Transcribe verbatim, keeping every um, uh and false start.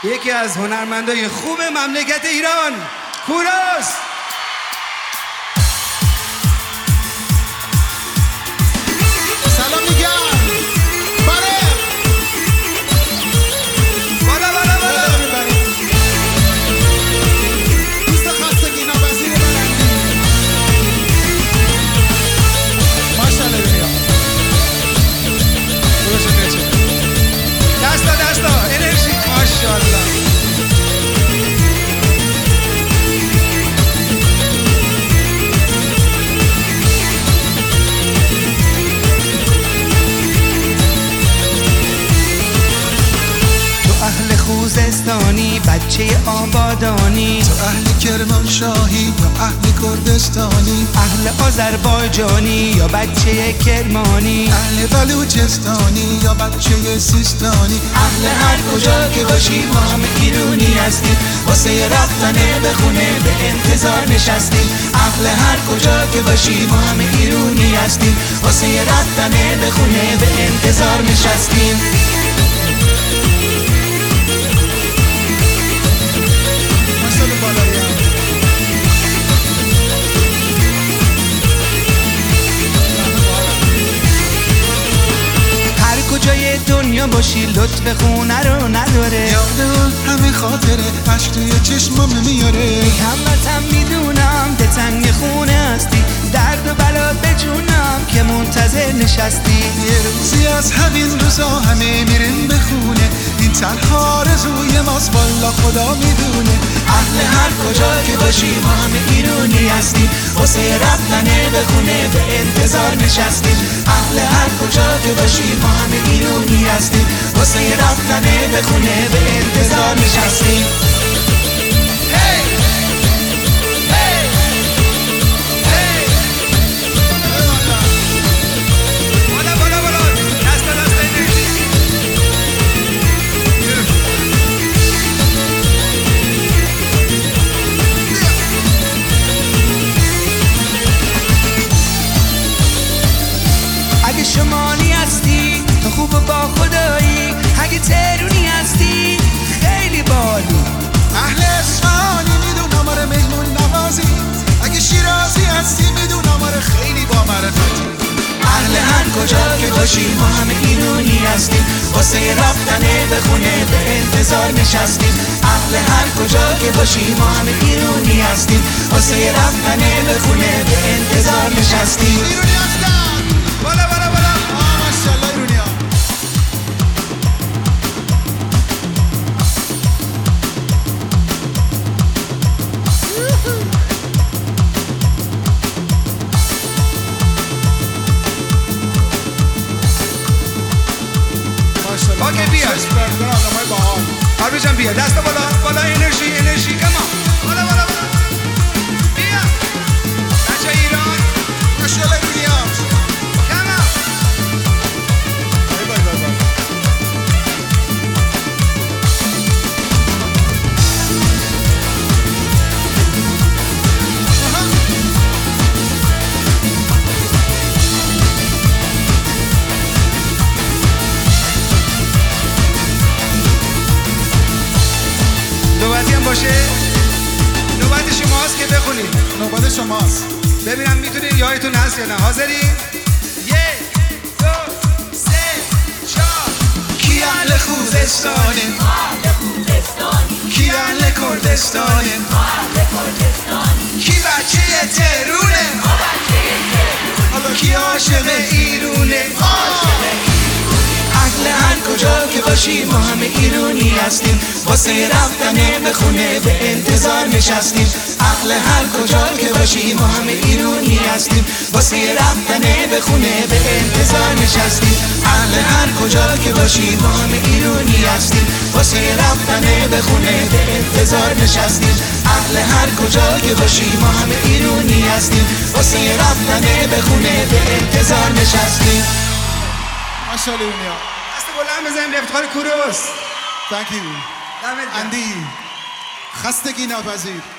یکی از هنرمندای خوب مملکت ایران، کوروش. سلام میگم. بله بالا بالا بالا. دوست خستگی ناپذیر برندی. ماشاءالله بیا. درست میشه. دستا دستا انرژی ماشاءالله. خوزستانی بچه آبادانی، تو اهل کرمانشاهی یا اهل کردستانی، اهل آذربایجانی یا بچه کرمانی، اهل بلوچستانی یا بچه سیستانی، اهل هر کجا که باشی ما همه ایرونی هستیم، واسه رفتن به خونه به انتظار نشستیم. اهل هر کجا که باشی ما همه ایرونی هستیم، واسه رفتن به خونه به انتظار نشستیم. هر کجای دنیا باشی لطف خونه رو نداره، یاد همه خاطره عشق توی چشمام میاره. هموطن میدونم که تنگ خونه هستی، درد و بلا به جونم که منتظر نشستی. یه روزی از همین روزا همه میریم به خونه، این تنها آرزوی ماست والا خدا میدونه. اهل هر کجا که باشی ما همه ایرونی هستیم، واسه رفتن به خونه به انتظار نشستیم. اهل هر کجا که باشی ما همه ایرونی هستیم، واسه رفتن به خونه به انتظار نشستیم. اگه شمالی هستی تو خوب و با خدایی، اگه تهرونی هستی خیلی بالو. اهل اصفهانی میدونم آره مهمون نوازی، اگه شیرازی هستی میدونم آره خیلی با معرفتی. اهل هر کجا که باشی ما همه ایرونی هستیم، واسه رفتن به خونه به انتظار نشستیم. اهل هر کجا که باشی ما همه ایرونی هستیم، واسه رفتن به خونه به انتظار نشستیم. ایرونی هستم. بالا بالا بالا. آه ماشاءالله ایرونی ها. ماشاءالله. اوکی بیا. سپر آدمای باحال. آربی جان بیا، دست بالا بالا، انرژی انرژی کما. بالا بالا بالا. بیا. بچه ایران. ماشاءالله ایرونی ها. کما. بای بای بای بای. نوبتی هم باشه. نوبت شماست که بخونید. نوبت شماست. ببینم میتونید یادتون هست یا نه. حاضری؟ یک دو سه چهار. کی اهل خوزستانه؟ کی اهل کردستانه؟ کی بچه تهرونه؟ حالا کی عاشق ایرونه؟ اهل هر کجا که باشی ما همه ایرونی هستیم، واسه رفتن به خونه به انتظار نشستیم. اهل هر کجا که باشی ما همه ایرونی هستیم، واسه رفتن به خونه به انتظار نشستیم. اهل هر کجا که باشی ما همه ایرونی هستیم، واسه رفتن به خونه به انتظار نشستیم. اهل هر کجا که باشی ما همه ایرونی هستیم، واسه رفتن به خونه به انتظار نشستیم. ماشاءالله ایرونی ها. دست بلند بزنیم به افتخار کوروش. Thank you. دمت گرم. اندی خستگی ناپذیر.